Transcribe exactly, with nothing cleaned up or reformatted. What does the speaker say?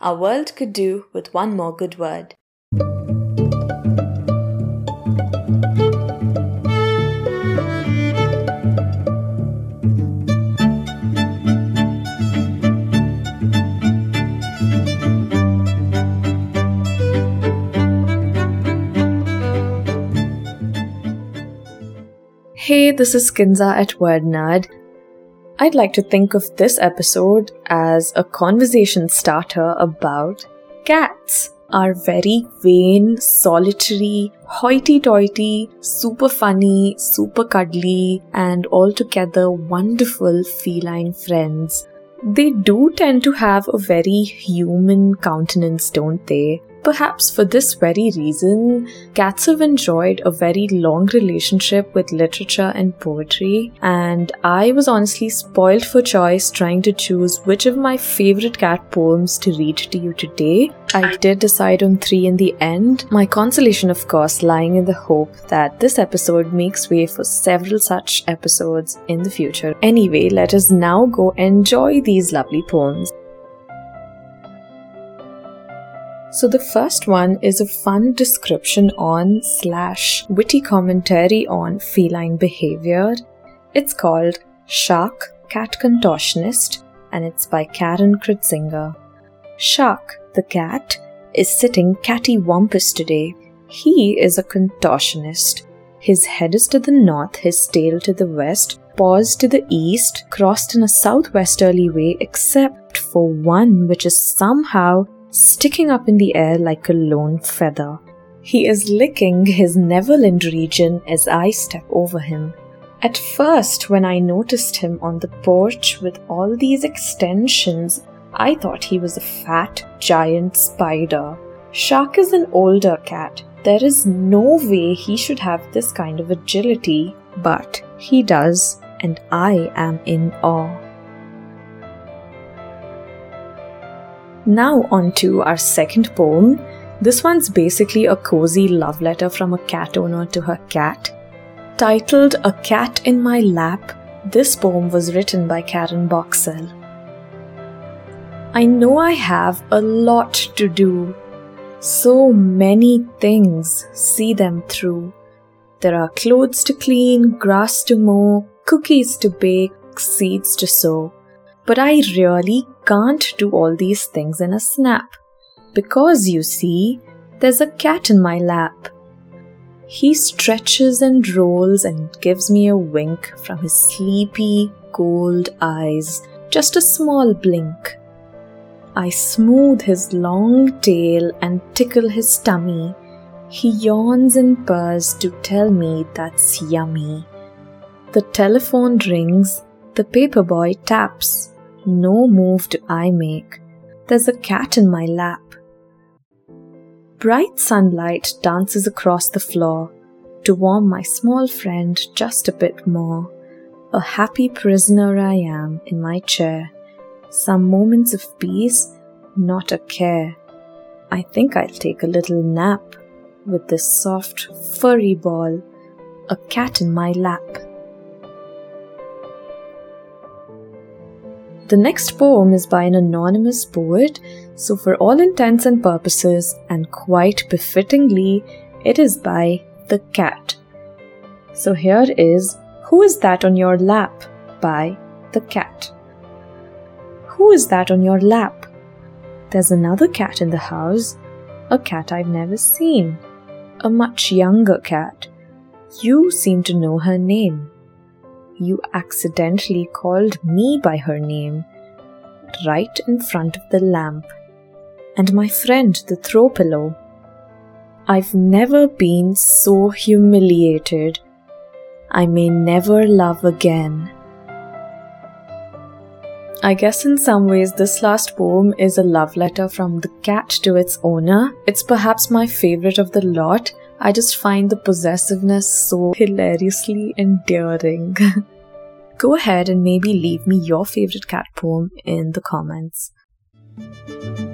our world could do with one more good word. Hey, this is Kinza at Word Nerd. I'd like to think of this episode as a conversation starter about cats. Our very vain, solitary, hoity-toity, super funny, super cuddly, and altogether wonderful feline friends. They do tend to have a very human countenance, don't they? Perhaps for this very reason, cats have enjoyed a very long relationship with literature and poetry, and I was honestly spoiled for choice trying to choose which of my favorite cat poems to read to you today. I did decide on three in the end, my consolation of course lying in the hope that this episode makes way for several such episodes in the future. Anyway, let us now go enjoy these lovely poems. So the first one is a fun description on slash witty commentary on feline behavior. It's called Shark, Cat Contortionist, and it's by Karen Kritzinger. Shark, the cat, is sitting cattywampus today. He is a contortionist. His head is to the north, his tail to the west, paws to the east, crossed in a southwesterly way except for one which is somehow sticking up in the air like a lone feather. He is licking his Neverland region as I step over him. At first, when I noticed him on the porch with all these extensions, I thought he was a fat, giant spider. Shark is an older cat. There is no way he should have this kind of agility, but he does, and I am in awe. Now on to our second poem. This one's basically a cozy love letter from a cat owner to her cat. Titled A Cat in My Lap, this poem was written by Karen Boxell. I know I have a lot to do. So many things, see them through. There are clothes to clean, grass to mow, cookies to bake, seeds to sow. But I really can't do all these things in a snap. Because, you see, there's a cat in my lap. He stretches and rolls and gives me a wink from his sleepy, cold eyes, just a small blink. I smooth his long tail and tickle his tummy. He yawns and purrs to tell me that's yummy. The telephone rings, the paperboy taps. No move do I make. There's a cat in my lap. Bright sunlight dances across the floor to warm my small friend just a bit more. A happy prisoner I am in my chair. Some moments of peace, not a care. I think I'll take a little nap with this soft, furry ball, a cat in my lap. The next poem is by an anonymous poet, so for all intents and purposes, and quite befittingly, it is by The Cat. So here is Who Is That on Your Lap by The Cat. Who is that on your lap? There's another cat in the house, a cat I've never seen, a much younger cat. You seem to know her name. You accidentally called me by her name, right in front of the lamp. And my friend, the throw pillow. I've never been so humiliated. I may never love again. I guess in some ways this last poem is a love letter from the cat to its owner. It's perhaps my favorite of the lot. I just find the possessiveness so hilariously endearing. Go ahead and maybe leave me your favorite cat poem in the comments.